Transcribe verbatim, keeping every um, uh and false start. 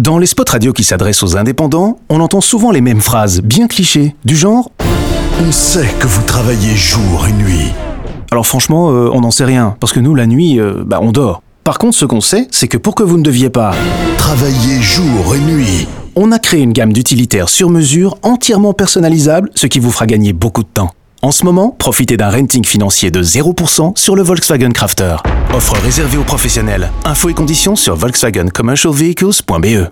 Dans les spots radio qui s'adressent aux indépendants, on entend souvent les mêmes phrases, bien clichés, du genre « On sait que vous travaillez jour et nuit ». Alors franchement, euh, on n'en sait rien, parce que nous, la nuit, euh, bah, on dort. Par contre, ce qu'on sait, c'est que pour que vous ne deviez pas travailler jour et nuit, on a créé une gamme d'utilitaires sur mesure, entièrement personnalisables, ce qui vous fera gagner beaucoup de temps. En ce moment, profitez d'un renting financier de zéro pour cent sur le Volkswagen Crafter. Offre réservée aux professionnels. Infos et conditions sur volkswagen commercial vehicles point b e.